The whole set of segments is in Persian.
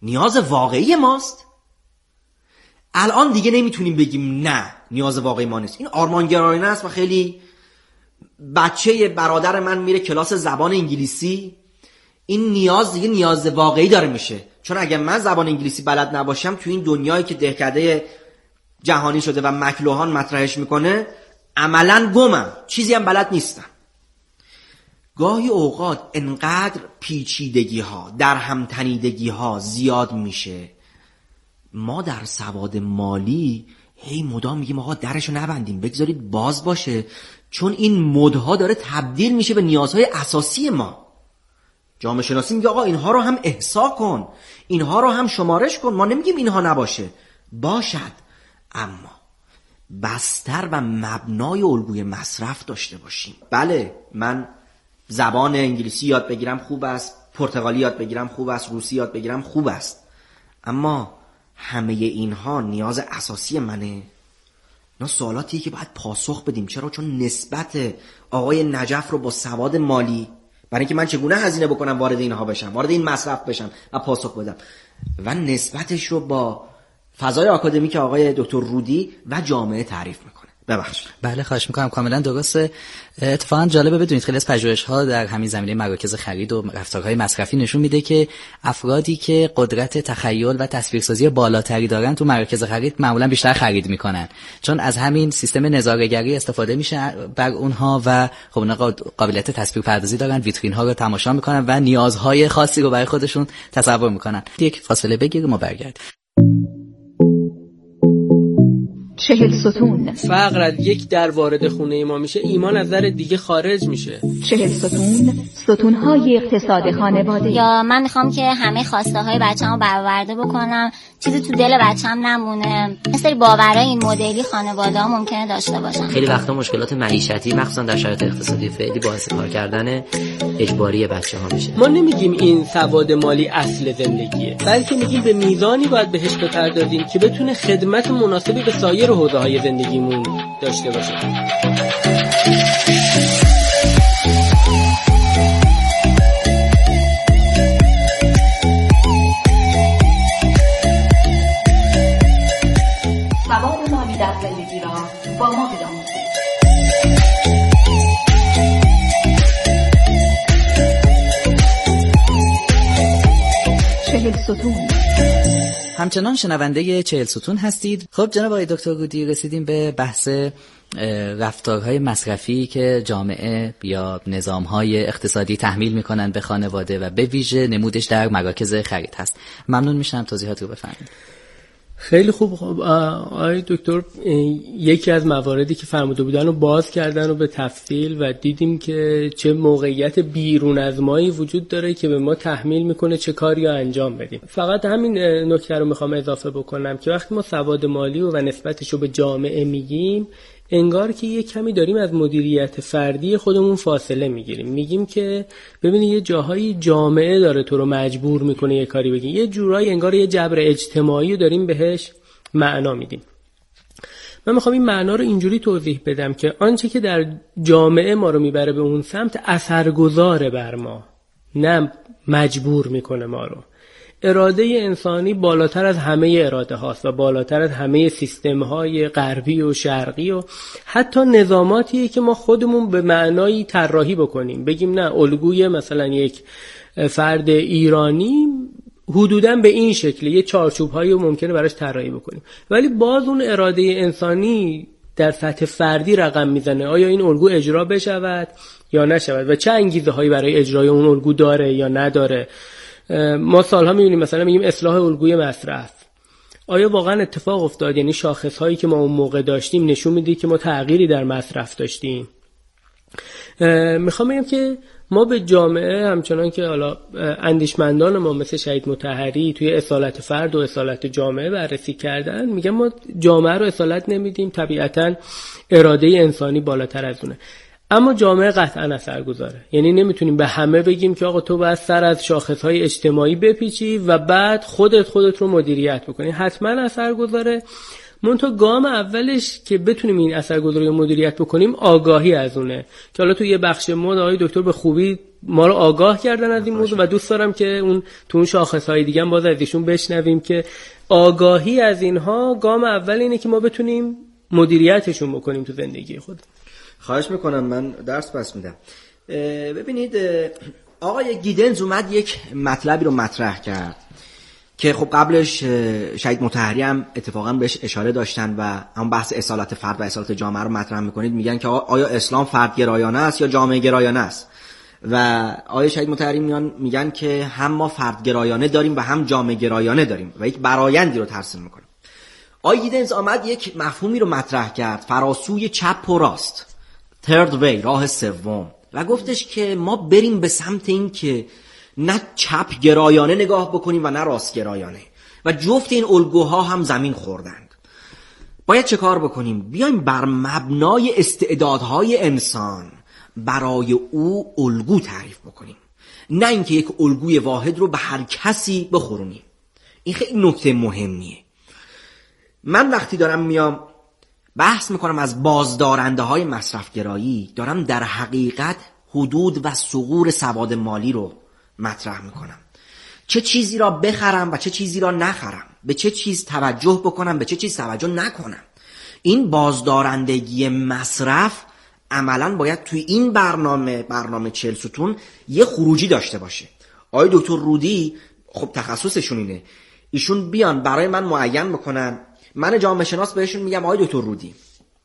نیاز واقعی ماست. الان دیگه نمیتونیم بگیم نه نیاز واقعی ما نیست. این آرمانگرایانه است و خیلی بچه برادر من میره کلاس زبان انگلیسی، این نیاز دیگه نیاز واقعی داره میشه. چون اگه من زبان انگلیسی بلد نباشم تو این دنیایی که دهکده جهانی شده و مکلوهان مطرحش میکنه عملاً گمم، چیزی هم بلد نیستم. گاهی اوقات انقدر پیچیدگی ها در همتنیدگی ها زیاد میشه، ما در سواد مالی هی مدام میگیم آقا درشو نبندیم، بگذارید باز باشه، چون این مدها داره تبدیل میشه به نیازهای اساسی ما. جامعه شناسی میگه آقا اینها رو هم احصا کن، اینها رو هم شمارش کن. ما نمیگیم اینها نباشه، باشد، اما بستر و مبنای الگوی مصرف داشته باشیم. بله من زبان انگلیسی یاد بگیرم خوب است، پرتغالی یاد بگیرم خوب است، روسی یاد بگیرم خوب است، اما همه اینها نیاز اساسی منه؟ اینا سوالاتیه که باید پاسخ بدیم. چرا؟ چون نسبت آقای نجف رو با سواد مالی، برای اینکه من چگونه هزینه بکنم وارد اینها بشم، وارد این مصرف بشم و پاسخ بدم، و نسبتش رو با فضای آکادمیک آقای دکتر رودی و جامعه تعریف میکنه. ببخشید. بله خواهش میکنم، کاملا درسته. اتفاقا جالبه بدونید خیلی از پژوهش‌ها در همین زمینه مراکز خرید و رفتارهای مصرفی نشون میده که افرادی که قدرت تخیل و تصویرسازی بالاتری دارن تو مراکز خرید معمولا بیشتر خرید میکنن، چون از همین سیستم نظاره‌گری استفاده میشه بر اونها و خب اونها قابلیت تصویرپردازی دارن، ویترین ها رو تماشا میکنن و نیازهای خاصی رو برای خودشون تصور میکنن. یک فاصله بگیریم و برگردیم. 40 ستون. فقر از یک در وارد خونه ما میشه، ایمان از در دیگه خارج میشه. 40 ستون، ستون‌های اقتصاد خانواده. یا من میخوام که همه خواسته های بچه‌مو برآورده بکنم، چیزی تو دل بچه‌م نمونه. مثلا باورای این مدلی خانواده‌ها ممکنه داشته باشن. خیلی وقتا مشکلات معیشتی مخصوصا در شرایط اقتصادی فعلی باعث کار کردن اجباری بچه‌ها میشه. ما نمیگیم این سواد مالی اصل زندگیه، بلکه میگیم به میزانی باید بهش بپردازیم که بتونه خدمت مناسبی به سایر حوزه‌های زندگیمون داشته باشه. سواد مالی در زندگی را با ما بیاموزید. 40 ستون. همچنان شنونده 40 ستون هستید. خب جناب آقای دکتر رودی، رسیدیم به بحث رفتارهای مصرفی که جامعه یا نظامهای اقتصادی تحمیل میکنن به خانواده و به ویژه نمودش در مراکز خرید هست. ممنون میشم توضیحات رو بفرمایید. خیلی خوب. آقای دکتر یکی از مواردی که فرموده بودن رو باز کردن و به تفصیل و دیدیم که چه موقعیت بیرون از مایی وجود داره که به ما تحمیل میکنه چه کاری رو انجام بدیم. فقط همین نکته رو میخوام اضافه بکنم که وقتی ما سواد مالی و نسبتش رو به جامعه میگیم، انگار که یه کمی داریم از مدیریت فردی خودمون فاصله میگیریم. میگیم که ببینی یه جاهایی جامعه داره تو رو مجبور میکنه یه کاری بگی، یه جورایی انگار یه جبر اجتماعی رو داریم بهش معنا میدیم. من میخوام این معنا رو اینجوری توضیح بدم که آنچه که در جامعه ما رو میبره به اون سمت اثرگذاره بر ما، نه مجبور میکنه ما رو. اراده انسانی بالاتر از همه اراده هاست و بالاتر از همه سیستم های غربی و شرقی و حتی نظاماتیه که ما خودمون به معنایی طراحی بکنیم، بگیم نه الگوی مثلا یک فرد ایرانی حدوداً به این شکل یه چارچوب هایی ممکنه براش طراحی بکنیم، ولی باز اون اراده انسانی در سطح فردی رقم میزنه آیا این الگو اجرا بشود یا نشود و چه انگیزه هایی برای اجرای اون الگو داره یا نداره. ما سالها میبینیم مثلا میگیم اصلاح الگوی مصرف، آیا واقعا اتفاق افتاد؟ یعنی شاخص هایی که ما اون موقع داشتیم نشون میده که ما تغییری در مصرف داشتیم؟ میخوام بگم که ما به جامعه همچنان که حالا اندیشمندان ما مثل شهید مطهری توی اصالت فرد و اصالت جامعه بررسی کردن، میگن ما جامعه رو اصالت نمیدیم، طبیعتا اراده انسانی بالاتر از اونه، اما جامعه قطعا اثرگذاره. یعنی نمیتونیم به همه بگیم که آقا تو باید سر از شاخصهای اجتماعی بپیچی و بعد خودت رو مدیریت بکنی. حتما اثرگذاره، منتها گام اولش که بتونیم این اثرگذاری رو مدیریت بکنیم آگاهی از اونه، که حالا تو یه بخش مود آقای دکتر به خوبی ما رو آگاه کردن از این موضوع و دوست دارم که اون تو اون شاخص‌های دیگه هم باز از ایشون بشنویم که آگاهی از اینها گام اول اینه که ما بتونیم مدیریتشون بکنیم تو زندگی خود. خواهش میکنم، من درس پس میدم. ببینید آقای گیدنز اومد یک مطلبی رو مطرح کرد که خب قبلش شهید مطهری هم اتفاقا بهش اشاره داشتن و هم بحث اصالت فرد و اصالت جامعه رو مطرح میکنید. میگن که آیا اسلام فرد گرایانه است یا جامعه گرایانه است؟ و آقای شهید مطهری میگن که هم ما فرد گرایانه داریم و هم جامعه گرایانه داریم و یک برآیندی رو ترسیم میکنیم. آقای گیدنز آمد یک مفهومی رو مطرح کرد، فراسوی چپ و راست، third way، راه سوم، و گفتش که ما بریم به سمت این که نه چپ گرایانه نگاه بکنیم و نه راست گرایانه، و جفت این الگوها هم زمین خوردند. باید چه کار بکنیم؟ بیایم بر مبنای استعدادهای انسان برای او الگو تعریف بکنیم، نه اینکه یک الگوی واحد رو به هر کسی بخورونیم. این خیلی نکته مهمیه. من وقتی دارم میام بحث میکنم از بازدارنده های مصرفگرایی، دارم در حقیقت حدود و ثغور سواد مالی رو مطرح میکنم. چه چیزی را بخرم و چه چیزی را نخرم، به چه چیز توجه بکنم به چه چیز توجه نکنم. این بازدارندگی مصرف عملاً باید توی این برنامه 40 ستون یه خروجی داشته باشه. آقای دکتر رودی خب تخصصشون اینه، ایشون بیان برای من معین بکنن، من جامعه شناس بهشون میگم آقای دکتر رودی،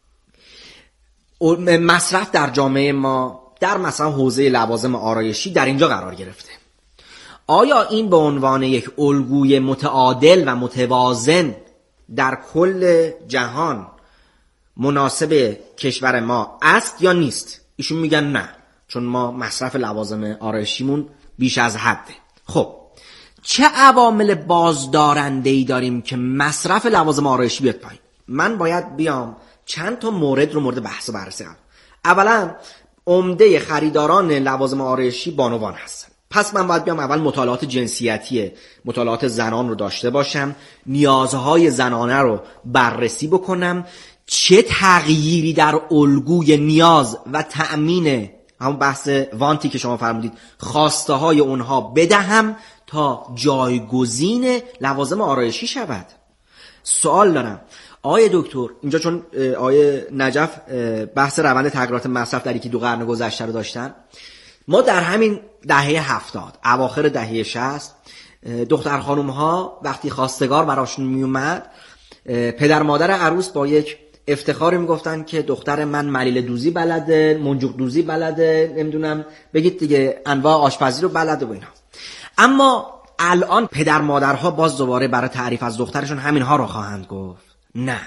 مصرف در جامعه ما در مثلا حوزه لوازم آرایشی در اینجا قرار گرفته. آیا این به عنوان یک الگوی متعادل و متوازن در کل جهان مناسب کشور ما است یا نیست؟ ایشون میگن نه، چون ما مصرف لوازم آرایشیمون بیش از حده. خب چه عوامل بازدارنده‌ای داریم که مصرف لوازم آرایشی بیاد پایین؟ من باید بیام چند تا مورد رو مورد بحث و بررسی کنم. اولا عمده خریداران لوازم آرایشی بانوان هستن، پس من باید بیام اول مطالعات جنسیتی مطالعات زنان رو داشته باشم، نیازهای زنانه رو بررسی بکنم، چه تغییری در الگوی نیاز و تأمین همون بحث وانتی که شما فرمودید خواسته های اونها بدهم تا جایگزین لوازم آرایشی شود. سوال دارم آقای دکتر، اینجا چون آقای نجف بحث روند تغییرات مصرف در یکی دو قرن گذشته رو داشتن، ما در همین دهه 70 اواخر دهه 60 دختر خانوم ها وقتی خواستگار براشون می اومد، پدر مادر عروس با یک افتخاری میگفتن که دختر من ملیل دوزی بلده، منجوق دوزی بلده، نمیدونم بگید دیگه انواع آشپزی رو بلده و اینا. اما الان پدر مادرها باز دوباره برای تعریف از دخترشون همینها رو خواهند گفت. نه.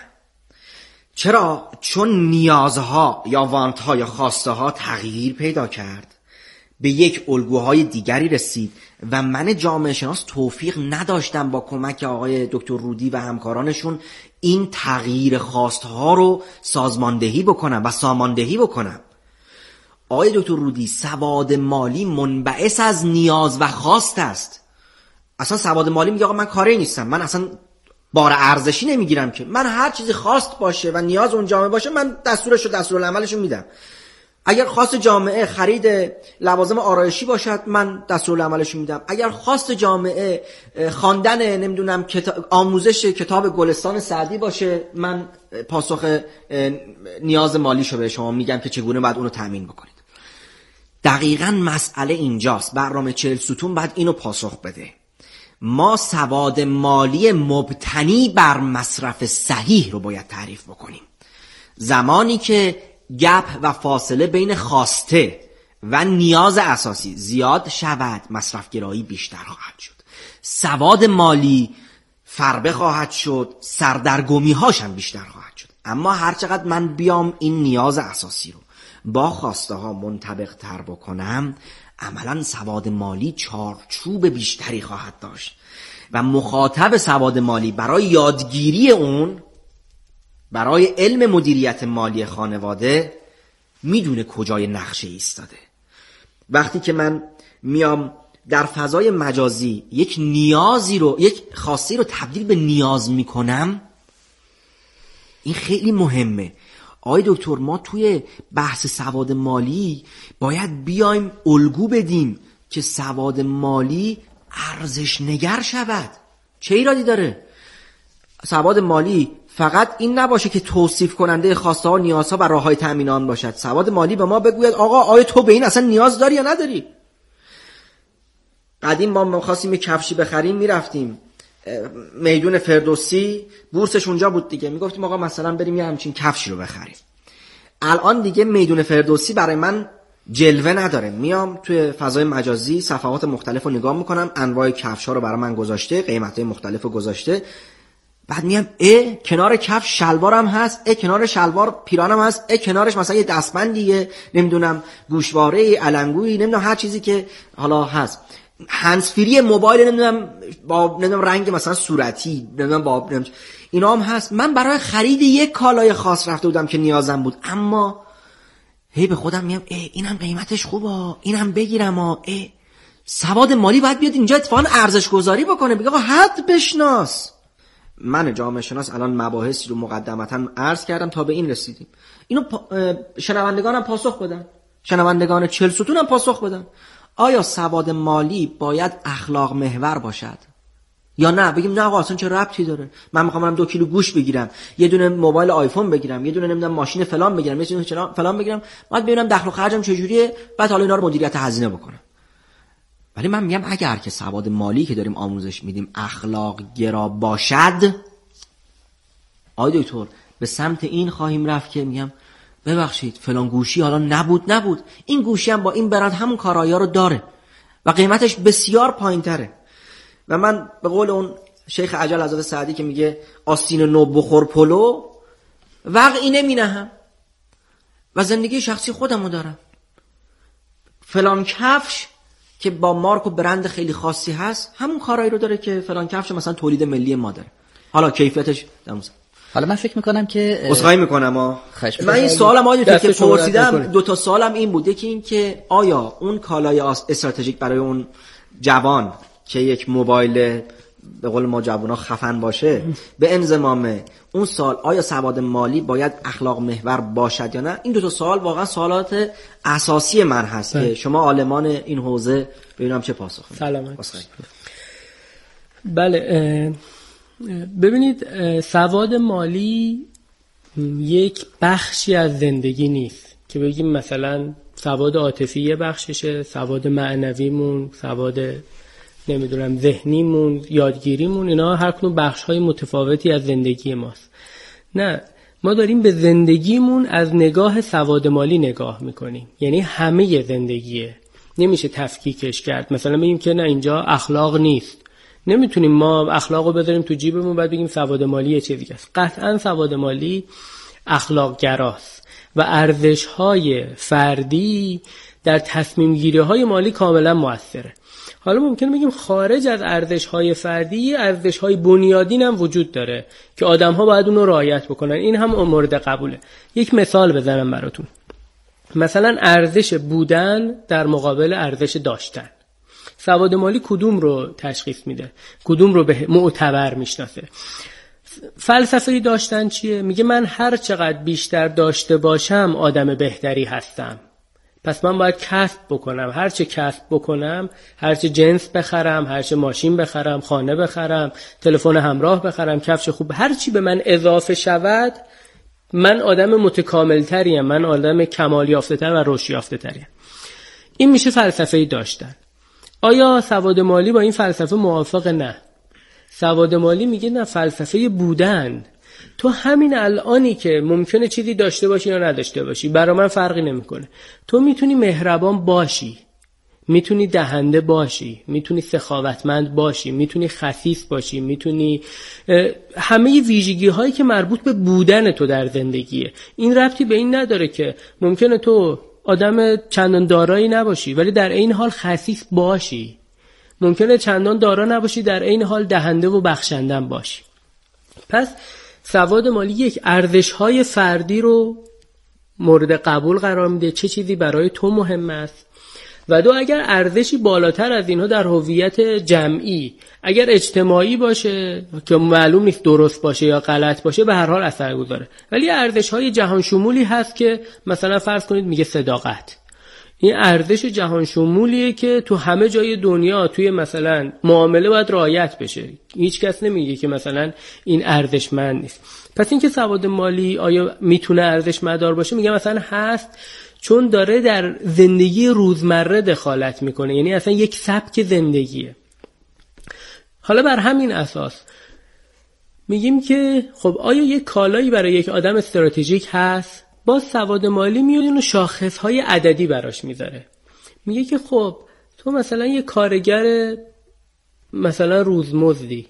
چرا؟ چون نیازها یا وانتها یا خواسته ها تغییر پیدا کرد، به یک الگوهای دیگری رسید و من جامعه شناس توفیق نداشتم با کمک آقای دکتر رودی و همکارانشون این تغییر خواستها رو سازماندهی بکنم و ساماندهی بکنم. آقای دکتر رودی، سواد مالی منبعث از نیاز و خواست است. اصلا سواد مالی میگه آقا من کاری نیستم، من اصلا بار ارزشی نمیگیرم که، من هر چیزی خواست باشه و نیاز اون جامعه باشه من دستورش و دستورالعملش رو میدم. اگر خواست جامعه خرید لوازم آرایشی باشد من دستورالعملش رو میدم. اگر خواست جامعه خواندن نمیدونم آموزش کتاب گلستان سعدی باشه من پاسخ نیاز مالیشو به شما میگم که چگونه باید اونو تامین بکنید. دقیقاً مسئله اینجاست. برنامه 40 ستون باید اینو پاسخ بده. ما سواد مالی مبتنی بر مصرف صحیح رو باید تعریف بکنیم. زمانی که گپ و فاصله بین خواسته و نیاز اساسی زیاد شود، مصرفگرایی بیشتر خواهد شد، سواد مالی فربه خواهد شد، سردرگمی هاش هم بیشتر خواهد شد. اما هر چقدر من بیام این نیاز اساسی رو با خواسته ها منطبق تر بکنم، عملا سواد مالی چارچوب بیشتری خواهد داشت و مخاطب سواد مالی برای یادگیری اون، برای علم مدیریت مالی خانواده میدونه کجای نقشه ایستاده. وقتی که من میام در فضای مجازی یک نیازی رو، یک خواسته رو تبدیل به نیاز میکنم، این خیلی مهمه. آقای دکتر ما توی بحث سواد مالی باید بیایم الگو بدیم که سواد مالی ارزش نگر شود. چه ایرادی داره؟ سواد مالی فقط این نباشه که توصیف کننده خواسته ها و نیازها و راههای تامین آن باشد. سواد مالی به ما بگوید آقا آیا تو به این اصلا نیاز داری یا نداری؟ قدیم ما خواستیم یک کفشی بخریم میرفتیم میدون فردوسی، بورسش اونجا بود دیگه، میگفتیم آقا مثلا بریم یه همچین کفشی رو بخریم. الان دیگه میدون فردوسی برای من جلوه نداره. میام توی فضای مجازی صفحات مختلف رو نگاه میکنم، انواع کفش ها رو برای من گذاشته، قیمت‌های مختلف رو گذاشته. بعد میام کنار کفش شلوارم هست، کنار شلوار پیرانم هست، کنارش مثلا یه دستبندیه، نمیدونم گوشواره، علنگویی، نمیدونم هر چیزی که حالا هست، هندزفری موبایل، نمیدونم رنگ مثلا صورتی، نمیدونم اینا هم هست. من برای خرید یک کالای خاص رفته بودم که نیازم بود، اما هی به خودم میگم اینم قیمتش خوبه، اینم بگیرم. سواد مالی باید بیاد اینجا اتفاقا ارزش گذاری بکنه، بگه آقا حد بشناس. من جامعه شناس الان مباحثی رو مقدمتا عرض کردم تا به این رسیدیم. اینو شنوندگانم پاسخ بدن، شنوندگان 40 ستون هم پاسخ بدن. آیا سواد مالی باید اخلاق محور باشد یا نه؟ بگیم نه آقا اصلا چه ربطی داره، من میخوام برم 2 کیلو گوشت بگیرم، یه دونه موبایل آیفون بگیرم، یه دونه نمیدونم ماشین فلان بگیرم، یه دونه فلان بگیرم، بعد ببینم دخل و خرجم چجوریه، بعد حالا اینا رو مدیریت هزینه بکنم. ولی من میگم اگر که سواد مالی که داریم آموزش میدیم اخلاق گرا باشد، آقای دکتر به سمت این خواهیم رفت که میگم ببخشید فلان گوشی حالا نبود، این گوشی هم با این برند همون کارایی رو داره و قیمتش بسیار پایین‌تره. و من به قول اون شیخ عجل حضرت سعدی که میگه آستین نو بخور پلو، وقعی نمینهم و زندگی شخصی خودمو دارم. فلان کفش که با مارک و برند خیلی خاصی هست همون کارایی رو داره که فلان کفش مثلا تولید ملی ما داره، حالا کیفیتش دموزه. حالا من فکر میکنم که عذرخواهی میکنم من این سوالم آقای دکتر که پرسیدم 2 تا سوالم این بود. یکی این که آیا اون کالای استراتژیک برای اون جوان که یک موبایل به قول ما جوونا خفن باشه به انضمام اون سال، آیا سواد مالی باید اخلاق محور باشد یا نه؟ این 2 تا سوال واقعا سوالات اساسی من هست که شما عالمان این حوزه ببینم چه پاسخ میدید. سلامت. بله ببینید سواد مالی یک بخشی از زندگی نیست که بگیم مثلا سواد عاطفی یه بخششه، سواد معنویمون، سواد نمیدونم ذهنیمون، یادگیریمون، اینا هر کدوم بخش‌های متفاوتی از زندگی ماست. نه، ما داریم به زندگیمون از نگاه سواد مالی نگاه میکنیم، یعنی همه زندگیه، نمیشه تفکیکش کرد. مثلا بگیم که نه اینجا اخلاق نیست، نمیتونیم ما اخلاقو بذاریم تو جیبمون بعد بگیم سواد مالی یه چیزی است. قطعا سواد مالی اخلاق گراست و ارزش‌های فردی در تصمیم گیری‌های مالی کاملا موثره. حالا ممکنه بگیم خارج از ارزش‌های فردی ارزش‌های بنیادین هم وجود داره که آدم‌ها باید اون رو رعایت بکنن، این هم مورد قبوله. یک مثال بزنم براتون. مثلا ارزش بودن در مقابل ارزش داشتن. سواد مالی کدوم رو تشخیص میده؟ کدوم رو به معتبر میشناسه؟ فلسفه داشتن چیه؟ میگه من هر چقدر بیشتر داشته باشم آدم بهتری هستم، پس من باید کسب بکنم. هر چه کسب بکنم، هر چه جنس بخرم، هر چه ماشین بخرم، خانه بخرم، تلفن همراه بخرم، کفش خوب، هر چی به من اضافه شود من آدم متکامل تریم، من آدم کمال یافته تر و رشد یافته تریم. این میشه فلسفه داشتن. آیا سواد مالی با این فلسفه موافق؟ نه. سواد مالی میگه نه، فلسفه بودن. تو همین الانی که ممکنه چیزی داشته باشی یا نداشته باشی برای من فرقی نمیکنه. تو میتونی مهربان باشی، میتونی دهنده باشی، میتونی سخاوتمند باشی، میتونی خسیس باشی، میتونی همه ویژگی هایی که مربوط به بودن تو در زندگیه. این ربطی به این نداره که ممکنه تو آدم چندان دارایی نباشی ولی در این حال خسیس باشی، ممکنه چندان دارا نباشی در این حال دهنده و بخشندن باشی. پس سواد مالی یک ارزش‌های فردی رو مورد قبول قرار میده، چه چیزی برای تو مهم است و دو اگر ارزشی بالاتر از اینها در هویت جمعی، اگر اجتماعی باشه که معلوم نیست درست باشه یا غلط باشه، به هر حال اثر گذاره. ولی ارزش‌های جهان شمولی هست که مثلا فرض کنید میگه صداقت، این ارزش جهان شمولیه که تو همه جای دنیا توی مثلا معامله باید رعایت بشه. هیچ کس نمیگه که مثلا این ارزشمند نیست. پس این که سواد مالی آیا میتونه ارزشمندار باشه، میگه مثلا هست، چون داره در زندگی روزمره دخالت میکنه، یعنی اصلا یک سبک زندگیه. حالا بر همین اساس میگیم که خب آیا یک کالایی برای یک آدم استراتژیک هست؟ باز سواد مالی میاد اینو شاخصهای عددی براش میذاره. میگه که خب تو مثلا یه کارگر مثلا روزمزدی،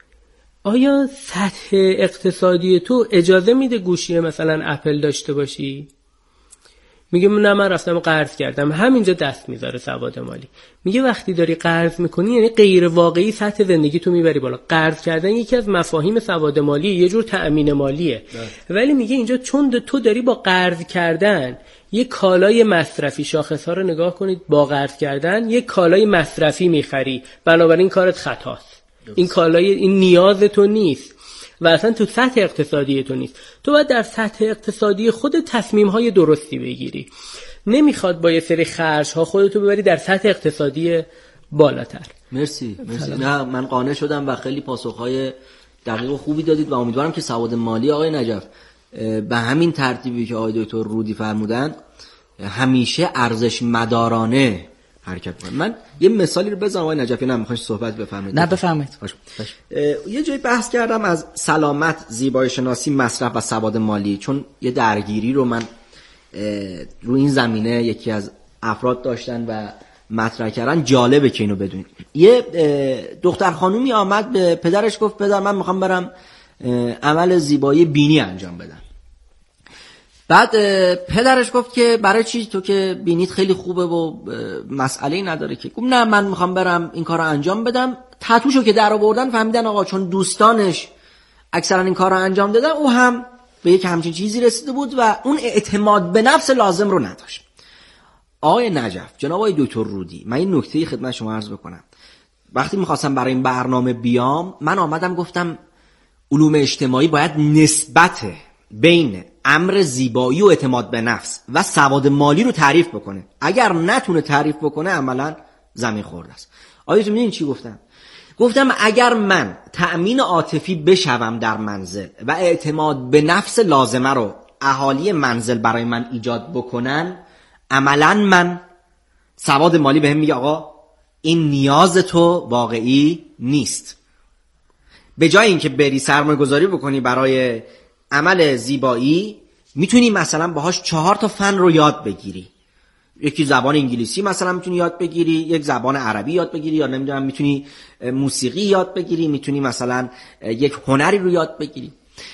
آیا سطح اقتصادی تو اجازه میده گوشی مثلا اپل داشته باشی؟ میگه نه من رفتم قرض کردم. همینجا دست میذاره سواد مالی. میگه وقتی داری قرض میکنی یعنی غیر واقعی سطح زندگی تو میبری بالا. قرض کردن یکی از مفاهیم سواد مالی، یه جور تأمین مالیه. ولی میگه اینجا چون تو داری با قرض کردن یه کالای مصرفی، شاخص ها رو نگاه کنید، با قرض کردن یه کالای مصرفی میخری، بنابراین کارت خطاست. این کالای این نیاز تو نیست و اصلا تو سطح اقتصادی تو نیست. تو باید در سطح اقتصادی خود تصمیم‌های درستی بگیری. نمیخواد با یه سری خرج‌ها خودتو ببری در سطح اقتصادی بالاتر. مرسی. نه من قانع شدم و خیلی پاسخ‌های دقیق و خوبی دادید و امیدوارم که سواد مالی آقای نجف به همین ترتیبی که آقای دکتر رودی فرمودن همیشه ارزش مدارانه حرکت کنه. من یه مثالی رو بزنم آقای نجفی، نمیخواید صحبت بفرمایید؟ نه بفرمایید. یه جایی بحث کردم از سلامت، زیبایی شناسی، مصرف و سواد مالی، چون یه درگیری رو من رو این زمینه یکی از افراد داشتن و مطرح کردن. جالبه که اینو بدونید. یه دختر خانومی آمد به پدرش گفت پدر من میخوام برم عمل زیبایی بینی انجام بدم. بعد پدرش گفت که برای چی؟ تو که بینیت خیلی خوبه و مسئله‌ای نداره که. گفت نه من میخوام برم این کار رو انجام بدم. تتوشو که در آوردن فهمیدن آقا چون دوستانش اکثرا این کار رو انجام دادن او هم به یک همچین چیزی رسیده بود و اون اعتماد به نفس لازم رو نداشت. آقای نجف، جناب آقای دکتر رودی، من این نکته خدمت شما عرض بکنم. وقتی میخواستم برای این برنامه بیام من آمدم گفتم علوم اجتماعی باید نسبت بین امر زیبایی و اعتماد به نفس و سواد مالی رو تعریف بکنه. اگر نتونه تعریف بکنه عملا زمین خورده است. آیا تو میدونین چی گفتم؟ گفتم اگر من تأمین عاطفی بشوم در منزل و اعتماد به نفس لازمه رو اهالی منزل برای من ایجاد بکنن، عملا من سواد مالی بهم میگه آقا این نیاز تو واقعی نیست. به جای اینکه بری سرمایه گذاری بکنی برای عمل زیبایی، میتونی مثلا باهاش 4 تا فن رو یاد بگیری. یکی زبان انگلیسی مثلا میتونی یاد بگیری، یک زبان عربی یاد بگیری، یا نمیدونم میتونی موسیقی یاد بگیری، میتونی مثلا یک هنری رو یاد بگیری.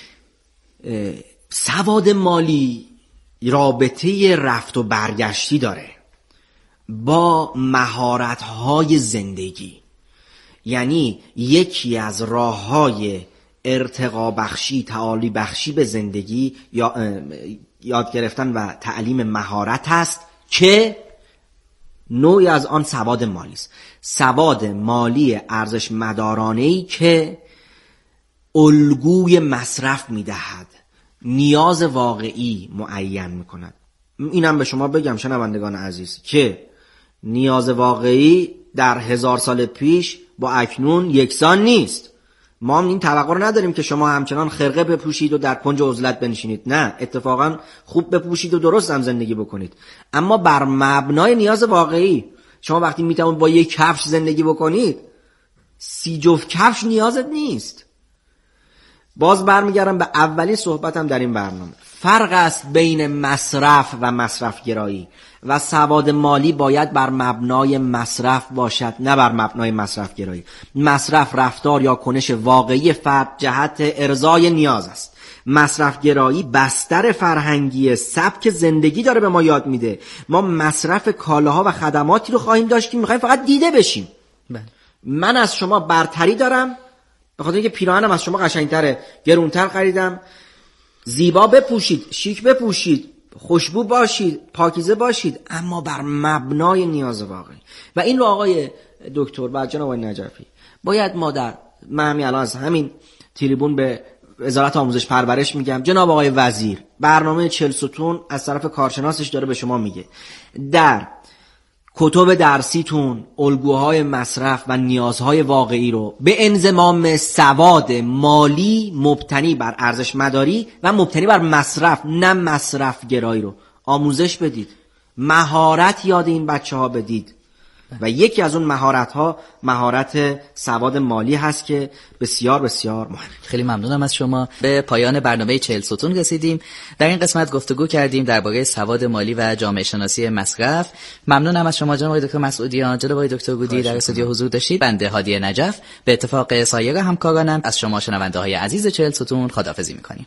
سواد مالی رابطه رفت و برگشتی داره با مهارت‌های زندگی. یعنی یکی از راه‌های ارتقا بخشی، تعالی بخشی به زندگی یا یاد گرفتن و تعلیم مهارت است که نوعی از آن سواد مالی است. سواد مالی ارزش مدارانه‌ای که الگوی مصرف می‌دهد، نیاز واقعی معین می‌کند. اینم به شما بگم شنوندگان عزیز که نیاز واقعی در 1000 سال پیش با اکنون یکسان نیست. ما هم این توقع رو نداریم که شما همچنان خرقه بپوشید و در کنج عزلت بنشینید. نه، اتفاقا خوب بپوشید و درست هم زندگی بکنید، اما بر مبنای نیاز واقعی. شما وقتی میتونید با یک کفش زندگی بکنید، 30 جفت کفش نیازت نیست. باز برمیگردم به اولین صحبتم در این برنامه. فرق است بین مصرف و مصرف گرایی و سواد مالی باید بر مبنای مصرف باشد، نه بر مبنای مصرف گرایی. مصرف رفتار یا کنش واقعی فرد جهت ارضای نیاز است. مصرف گرایی بستر فرهنگی سبک زندگی داره به ما یاد میده. ما مصرف کالاها و خدماتی رو خواهیم داشت که میخوایم فقط دیده بشیم. من از شما برتری دارم به خاطر اینکه پیراهنم از شما قشنگتره، گرونتر خریدم. زیبا بپوشید، شیک بپوشید، خوشبو باشید، پاکیزه باشید، اما بر مبنای نیاز واقعی. و این رو آقای دکتر و جناب آقای نجفی باید من همین الان از همین تریبون به وزارت آموزش پرورش میگم، جناب آقای وزیر برنامه 40 ستون از طرف کارشناسش داره به شما میگه در کتب درسیتون الگوهای مصرف و نیازهای واقعی رو به انضمام سواد مالی مبتنی بر ارزش مداری و مبتنی بر مصرف نه مصرف گرایی رو آموزش بدید، مهارت یاد این بچه‌ها بدید. و یکی از اون مهارت‌ها مهارت سواد مالی هست که بسیار بسیار مهمه. خیلی ممنونم از شما. به پایان برنامه 40 ستون رسیدیم. در این قسمت گفتگو کردیم درباره سواد مالی و جامعه شناسی مصرف. ممنونم از شما جناب آقای دکتر مسعودیان، جناب آقای دکتر گودی در استودیو حضور داشتید. بنده هادی نجف به اتفاق سایر همکارانم از شما شنونده‌های عزیز 40 ستون خداحافظی می‌کنیم.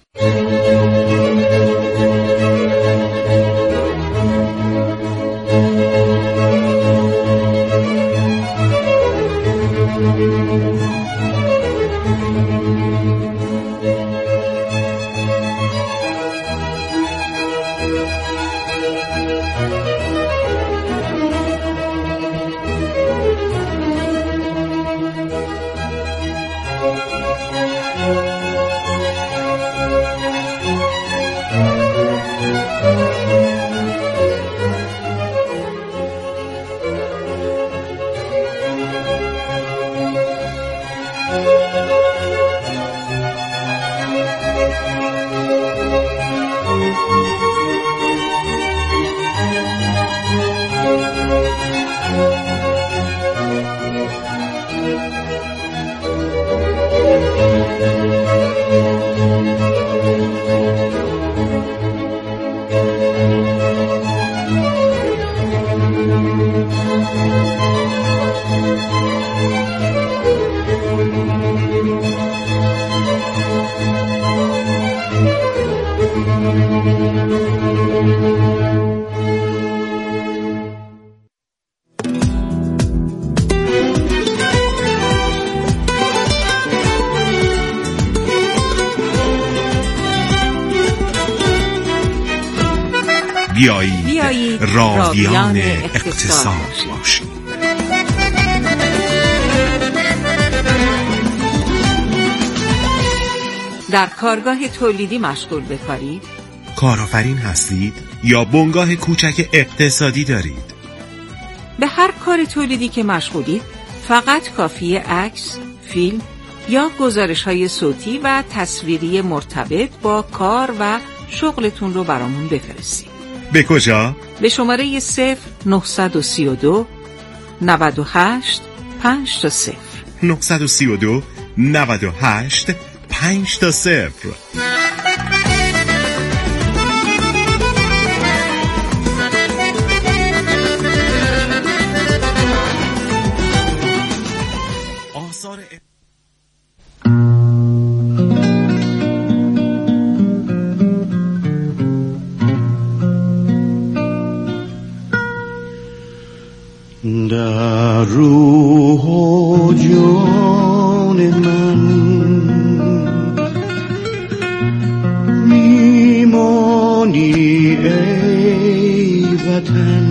بیایید راویان اقتصاد باشید. در کارگاه تولیدی مشغول به کارید؟ کارآفرین هستید یا بنگاه کوچک اقتصادی دارید؟ به هر کار تولیدی که مشغولید فقط کافیه عکس، فیلم یا گزارش‌های صوتی و تصویری مرتبط با کار و شغلتون رو برامون بفرستید. به کجا؟ به شماره 0932 98 5 تا 0 932 98 5 تا 0. در روح و جان من میمانی ای وطن،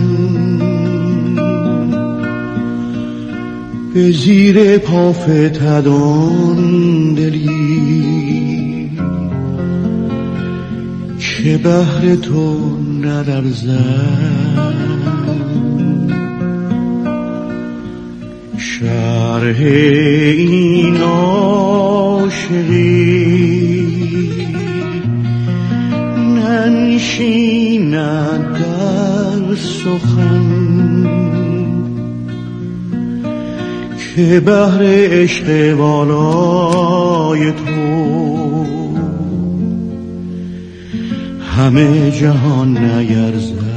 به زیر پا فتدان دلی که بهر تو ندرزد. شرح این عاشقی ننشیند در سخن، که بهر عشق والای تو همه جهان نیرزد.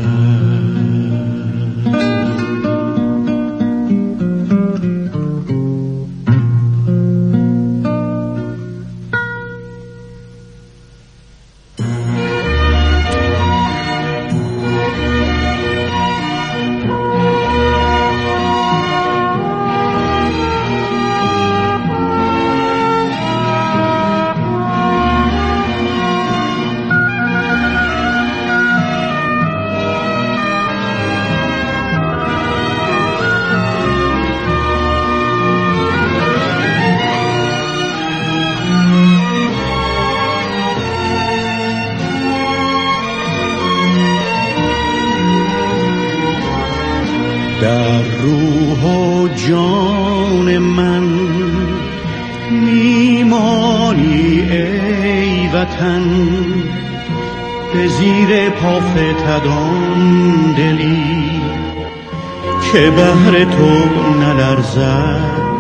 وطن به زیر پا فتدان دلی که بهر تو نلرزد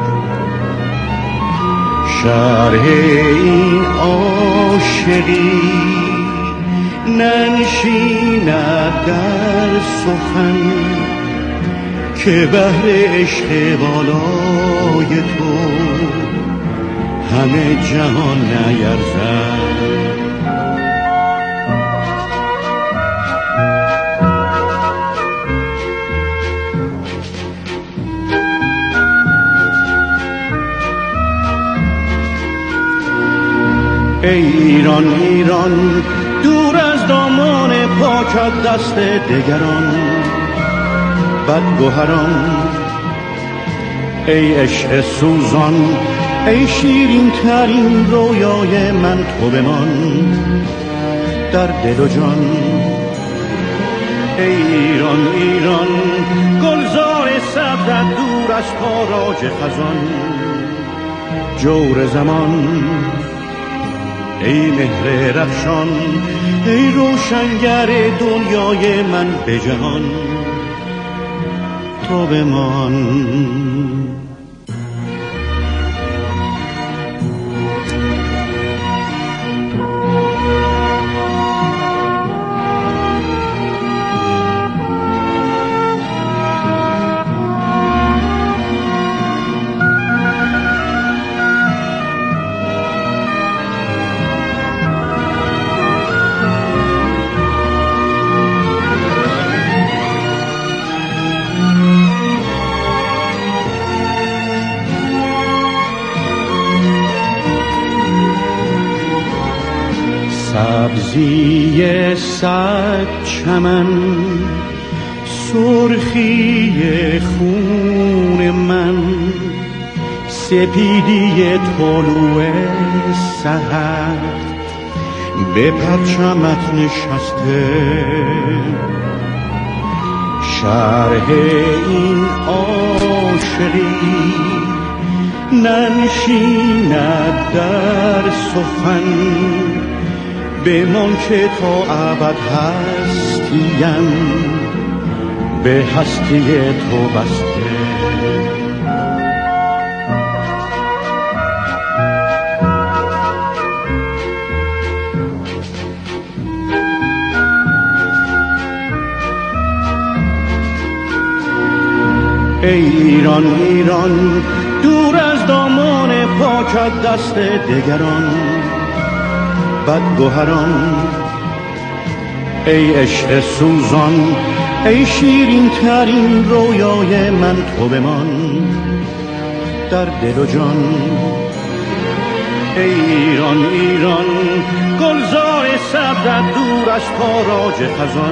شرح این عاشقی ننشیند در سخن که بهر عشق بالای تو همه جهان نیرزد. ای ایران ایران دور از دامان پاکت دست دگران بدگوهران، ای عشق سوزان ای شیرین ترین رویای من تو بمان در دل و جان. ای ایران ایران گلزار صدرت دور از تاراج خزان جور زمان، ای مهر رخشان ای روشنگر دنیای من به جهان تو بمان. سبزی صد چمن سرخی خون من سپیدی طلوع سحر به پرچمت نشسته شرح این عاشقی ننشیند در سخن بمان که تا ابد هستیم به هستی تو بسته. ای ایران ایران دور از دامان پاکت دست دگران بدگوهران، ای عشق سوزان ای شیرین ترین رویای من تو بمان در دل و جان. ای ایران ایران گلزار صدرت دور از تاراج خزان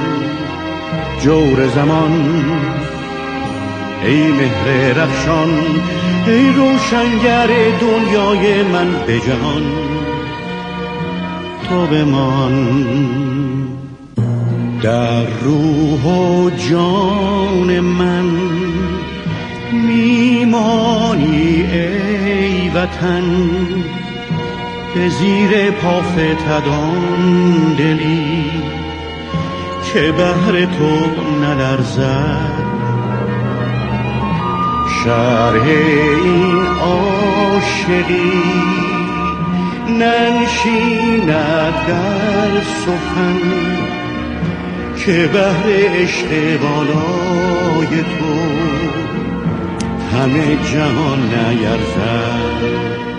جور زمان، ای مهر رخشان ای روشنگر دنیای من به جهان تو بمان. در روح و جان من میمانی ای وطن به زیر پا فتدان دلی که بهر تو نلرزد شرح این عاشقی ننشیند در سخن که بهر عشق بالای تو همه جهان نیرزد.